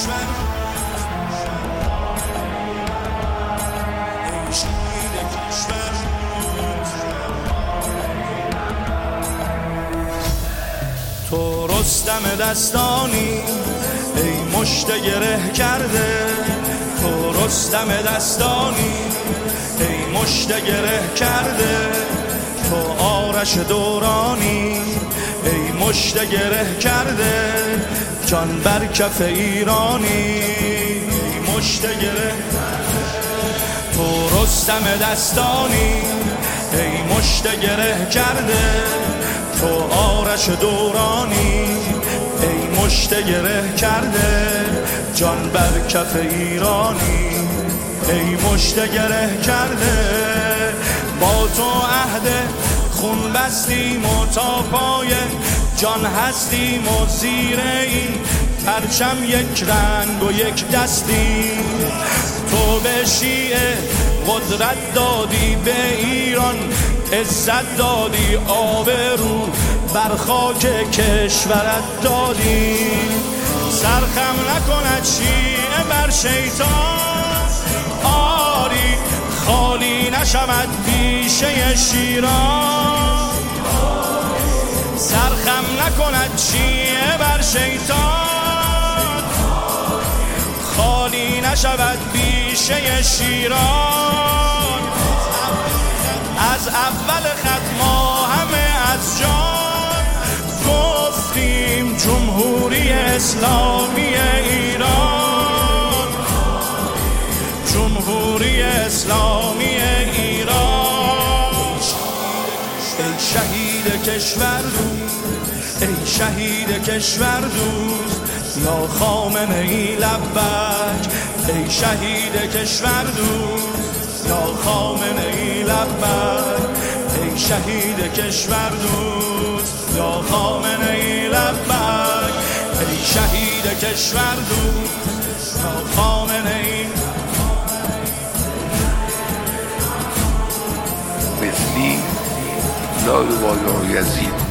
تو رستم دستانی ای مشت گره کرده، تو رستم دستانی ای مشت گره کرده، تو آرش دورانی ای مشت گره کرده، جان بر کف ایرانی ای مشت گره کرده. تو رستم دستانی ای مشت گره کرده، تو آرش دورانی ای مشت گره کرده، جان بر کف ایرانی ای مشت گره کرده. با تو عهد خون بستیم و تا پای جان هستیم و زیر این پرچم یک رنگ و یک دستیم. تو به شیعه قدرت دادی، به ایران عزت دادی، آبرو بر خاک کشورت دادی. سرخم نکند شیعه بر شیطان، آری خالی نشود پیشه شیران. سرخم نکند شیعه بر شیطان، خالی نشود پیشه شیران. از اول خط ما همه از جان گفتیم جمهوری اسلامی ایران، جمهوری اسلامی ایران. ای شهید کشور دوست، ای شهید کشور دوست، یا خامنه ای لبک. ای شهید کشور دوست، یا خامنه ای لبک. ای شهید کشور دوست، یا خامنه ای لبک. ای شهید کشور دوست، یا خامنه ای. مثلی لا یبالی یزید.